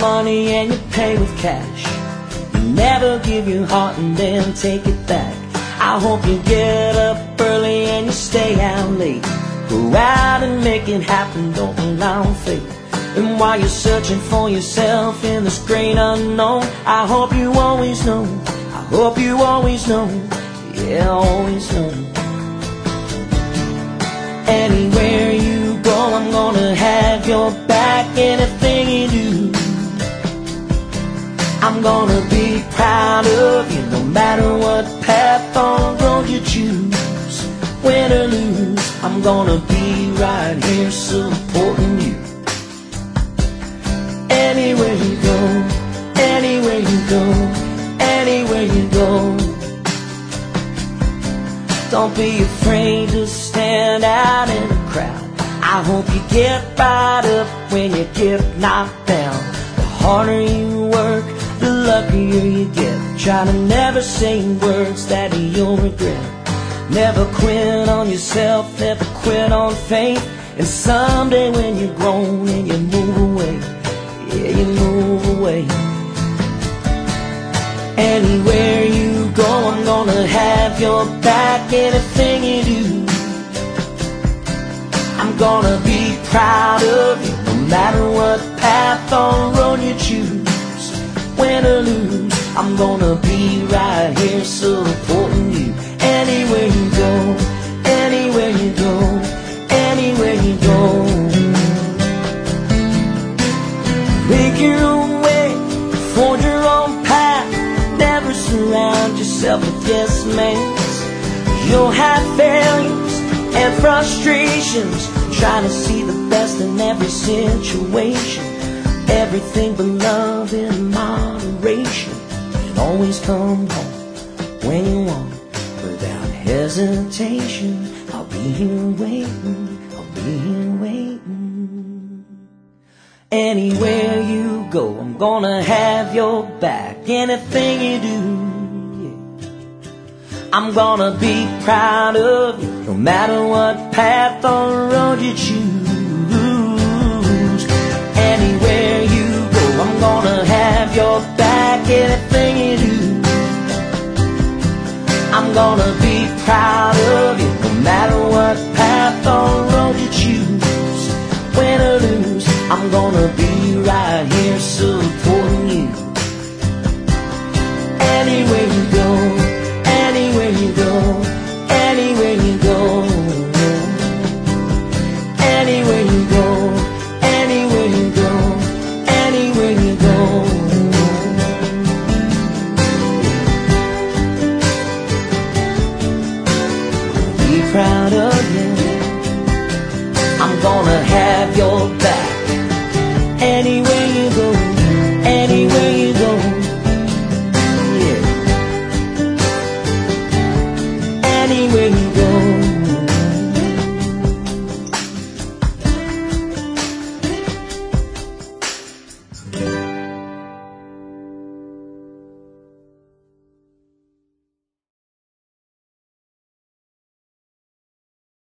money and you pay with cash. You never give your heart and then take it back. I hope you get up early and you stay out late. Go out and make it happen, don't rely on fate. And while you're searching for yourself in this great unknown, I hope you always know, I hope you always know, yeah, always know. Anywhere you go, I'm gonna have your back. Anything you do, I'm gonna be proud of you, no matter what path or road you choose. Win or lose, I'm gonna be right here supporting you. Anywhere you go, anywhere you go, anywhere you go. Don't be afraid to stand out in the crowd. I hope you get right up when you get knocked down. The harder you work, the luckier you get. Try to never say words that you'll regret. Never quit on yourself, never quit on faith. And someday when you're grown and you move away, yeah, you move away. Anywhere you go, I'm gonna have your back. Anything you do, I'm gonna be proud of you, no matter what path or road you choose. Win or lose, I'm gonna be right here supporting you. Anywhere you go, anywhere you go, anywhere you go. Make your own way, forge your own path. Never surround yourself with yes mans. You'll have failures and frustrations, trying to see the best in every situation. Everything but love in moderation. And always come home when you want, without hesitation. I'll be here waiting, I'll be here waiting. Anywhere you go, I'm gonna have your back. Anything you do, yeah, I'm gonna be proud of you, no matter what path or road you choose. Anywhere you go, I'm gonna have your back. Anything you do, I'm gonna be proud of you, no matter what path or road you choose. Win or lose, I'm gonna be right here supporting you. Anywhere you go, anywhere you go, anywhere you go. Anywhere you go, anywhere you go, anywhere you go. Be proud of you, I'm gonna have your back.